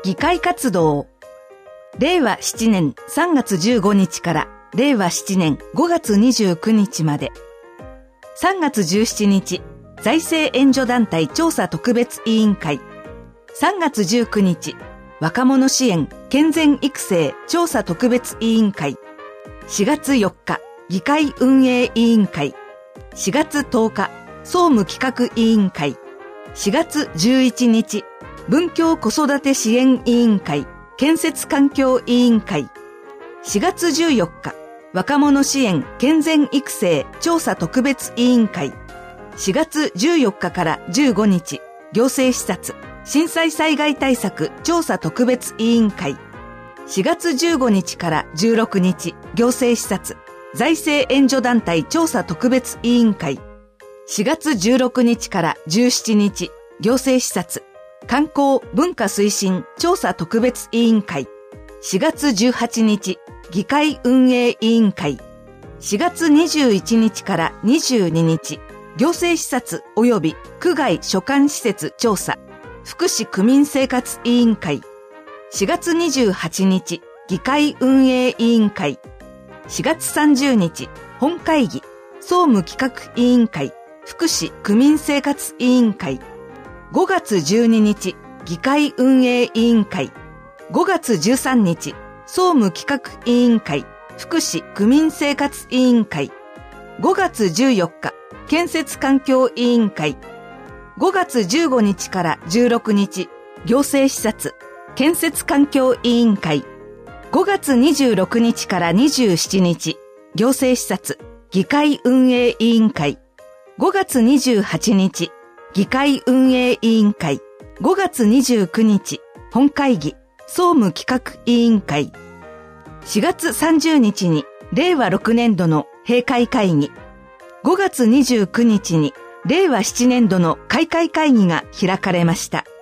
議会活動。令和7年3月15日から令和7年5月29日まで。3月17日、財政援助団体調査特別委員会。3月19日、若者支援健全育成調査特別委員会。4月4日、議会運営委員会。4月10日、総務企画委員会。4月11日、文教子育て支援委員会建設環境委員会。4月14日、若者支援健全育成調査特別委員会。4月14日から15日、行政視察震災災害対策調査特別委員会。4月15日から16日、行政視察財政援助団体調査特別委員会。4月16日から17日、行政視察観光文化推進調査特別委員会。4月18日、議会運営委員会。4月21日から22日、行政視察及び区外所管施設調査福祉区民生活委員会。4月28日、議会運営委員会。4月30日、本会議総務企画委員会福祉区民生活委員会。5月12日、議会運営委員会。5月13日、総務企画委員会福祉区民生活委員会。5月14日、建設環境委員会。5月15日から16日、行政視察建設環境委員会。5月26日から27日、行政視察議会運営委員会。5月28日、議会運営委員会。5月29日、本会議総務企画委員会。4月30日に令和6年度の閉会会議。5月29日に令和7年度の開会会議が開かれました。